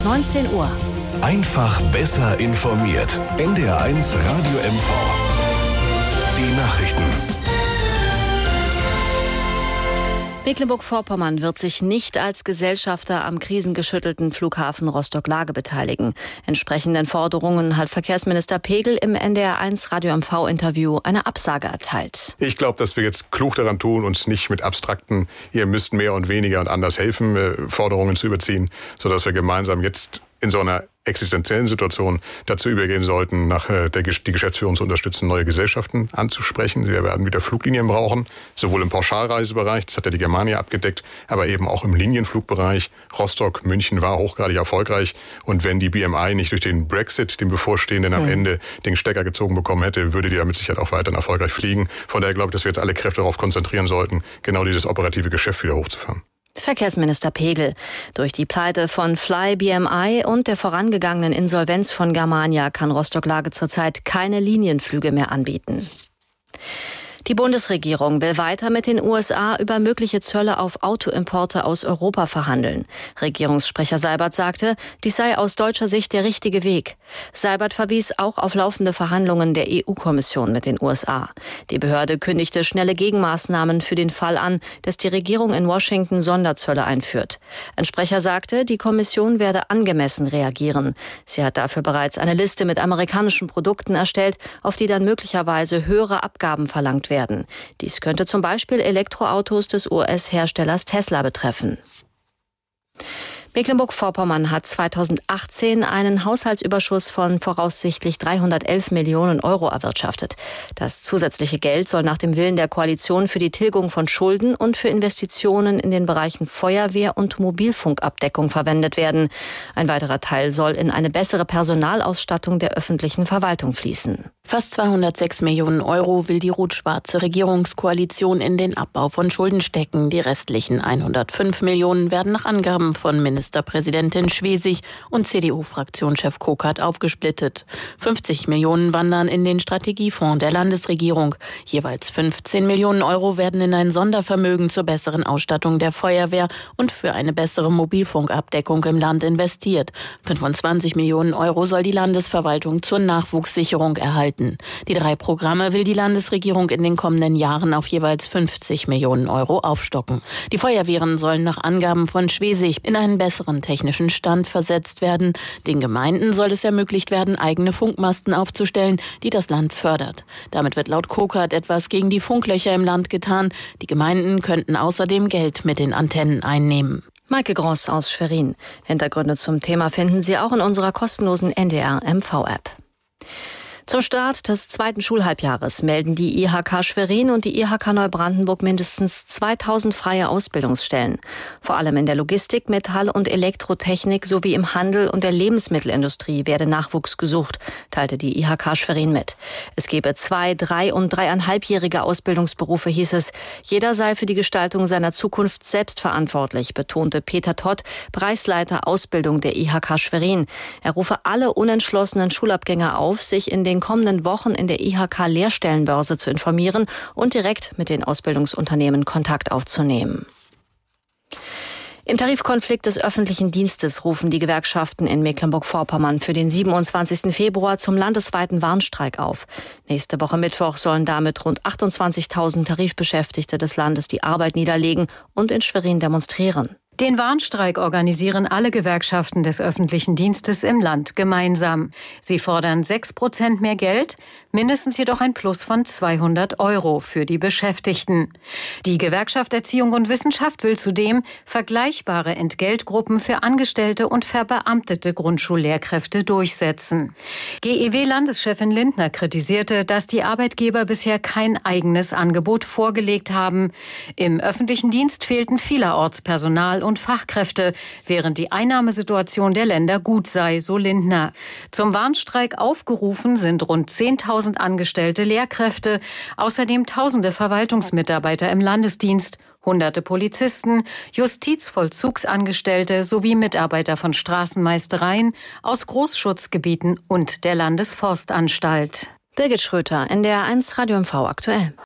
19 Uhr. Einfach besser informiert. NDR1 Radio MV. Die Nachrichten. Mecklenburg-Vorpommern wird sich nicht als Gesellschafter am krisengeschüttelten Flughafen Rostock-Lage beteiligen. Entsprechenden Forderungen hat Verkehrsminister Pegel im NDR1 Radio MV-Interview eine Absage erteilt. Ich glaube, dass wir jetzt klug daran tun, uns nicht mit abstrakten, ihr müsst mehr und weniger und anders helfen, Forderungen zu überziehen, sodass wir gemeinsam jetzt in so einer existenziellen Situation dazu übergehen sollten, die Geschäftsführung zu unterstützen, neue Gesellschaften anzusprechen. Wir werden wieder Fluglinien brauchen, sowohl im Pauschalreisebereich, das hat ja die Germania abgedeckt, aber eben auch im Linienflugbereich. Rostock, München war hochgradig erfolgreich. Und wenn die BMI nicht durch den Brexit, den bevorstehenden, am Ende den Stecker gezogen bekommen hätte, würde die da mit Sicherheit auch weiterhin erfolgreich fliegen. Von daher glaube ich, dass wir jetzt alle Kräfte darauf konzentrieren sollten, genau dieses operative Geschäft wieder hochzufahren. Verkehrsminister Pegel. Durch die Pleite von Fly BMI und der vorangegangenen Insolvenz von Germania kann Rostock-Lage zurzeit keine Linienflüge mehr anbieten. Die Bundesregierung will weiter mit den USA über mögliche Zölle auf Autoimporte aus Europa verhandeln. Regierungssprecher Seibert sagte, dies sei aus deutscher Sicht der richtige Weg. Seibert verwies auch auf laufende Verhandlungen der EU-Kommission mit den USA. Die Behörde kündigte schnelle Gegenmaßnahmen für den Fall an, dass die Regierung in Washington Sonderzölle einführt. Ein Sprecher sagte, die Kommission werde angemessen reagieren. Sie hat dafür bereits eine Liste mit amerikanischen Produkten erstellt, auf die dann möglicherweise höhere Abgaben verlangt werden. Dies könnte zum Beispiel Elektroautos des US-Herstellers Tesla betreffen. Mecklenburg-Vorpommern hat 2018 einen Haushaltsüberschuss von voraussichtlich 311 Millionen Euro erwirtschaftet. Das zusätzliche Geld soll nach dem Willen der Koalition für die Tilgung von Schulden und für Investitionen in den Bereichen Feuerwehr und Mobilfunkabdeckung verwendet werden. Ein weiterer Teil soll in eine bessere Personalausstattung der öffentlichen Verwaltung fließen. Fast 206 Millionen Euro will die rot-schwarze Regierungskoalition in den Abbau von Schulden stecken. Die restlichen 105 Millionen werden nach Angaben von Ministerpräsidentin Schwesig und CDU-Fraktionschef Kokert aufgesplittet. 50 Millionen wandern in den Strategiefonds der Landesregierung. Jeweils 15 Millionen Euro werden in ein Sondervermögen zur besseren Ausstattung der Feuerwehr und für eine bessere Mobilfunkabdeckung im Land investiert. 25 Millionen Euro soll die Landesverwaltung zur Nachwuchssicherung erhalten. Die 3 Programme will die Landesregierung in den kommenden Jahren auf jeweils 50 Millionen Euro aufstocken. Die Feuerwehren sollen nach Angaben von Schwesig in einen besseren technischen Stand versetzt werden. Den Gemeinden soll es ermöglicht werden, eigene Funkmasten aufzustellen, die das Land fördert. Damit wird laut Kokert etwas gegen die Funklöcher im Land getan. Die Gemeinden könnten außerdem Geld mit den Antennen einnehmen. Maike Gross aus Schwerin. Hintergründe zum Thema finden Sie auch in unserer kostenlosen NDR-MV-App. Zum Start des zweiten Schulhalbjahres melden die IHK Schwerin und die IHK Neubrandenburg mindestens 2000 freie Ausbildungsstellen. Vor allem in der Logistik, Metall- und Elektrotechnik sowie im Handel und der Lebensmittelindustrie werde Nachwuchs gesucht, teilte die IHK Schwerin mit. Es gebe 2-, 3- und 3,5-jährige Ausbildungsberufe, hieß es. Jeder sei für die Gestaltung seiner Zukunft selbst verantwortlich, betonte Peter Tott, Bereichsleiter Ausbildung der IHK Schwerin. Er rufe alle unentschlossenen Schulabgänger auf, sich in den kommenden Wochen in der IHK-Lehrstellenbörse zu informieren und direkt mit den Ausbildungsunternehmen Kontakt aufzunehmen. Im Tarifkonflikt des öffentlichen Dienstes rufen die Gewerkschaften in Mecklenburg-Vorpommern für den 27. Februar zum landesweiten Warnstreik auf. Nächste Woche Mittwoch sollen damit rund 28.000 Tarifbeschäftigte des Landes die Arbeit niederlegen und in Schwerin demonstrieren. Den Warnstreik organisieren alle Gewerkschaften des öffentlichen Dienstes im Land gemeinsam. Sie fordern 6% mehr Geld, mindestens jedoch ein Plus von 200 Euro für die Beschäftigten. Die Gewerkschaft Erziehung und Wissenschaft will zudem vergleichbare Entgeltgruppen für angestellte und verbeamtete Grundschullehrkräfte durchsetzen. GEW-Landeschefin Lindner kritisierte, dass die Arbeitgeber bisher kein eigenes Angebot vorgelegt haben. Im öffentlichen Dienst fehlten vielerorts Personal und Fachkräfte, während die Einnahmesituation der Länder gut sei, so Lindner. Zum Warnstreik aufgerufen sind rund 10.000 angestellte Lehrkräfte, außerdem tausende Verwaltungsmitarbeiter im Landesdienst, Hunderte Polizisten, Justizvollzugsangestellte sowie Mitarbeiter von Straßenmeistereien aus Großschutzgebieten und der Landesforstanstalt. Birgit Schröter, NDR1 Radio MV aktuell.